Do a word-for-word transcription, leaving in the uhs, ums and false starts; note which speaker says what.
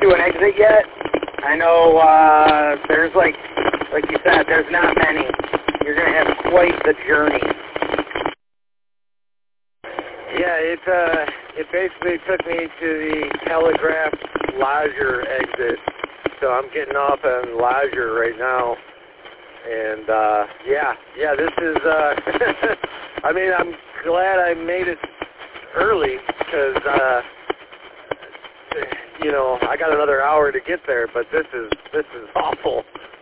Speaker 1: to an exit yet. I know uh, there's like, like you said, there's not many. You're going to have quite the journey.
Speaker 2: Yeah, it uh, it basically took me to the Telegraph Lodger exit, so I'm getting off on Lodger right now. And uh, yeah, yeah, this is. Uh, I mean, I'm glad I made it early because uh, you know I got another hour to get there, but this is this is awful.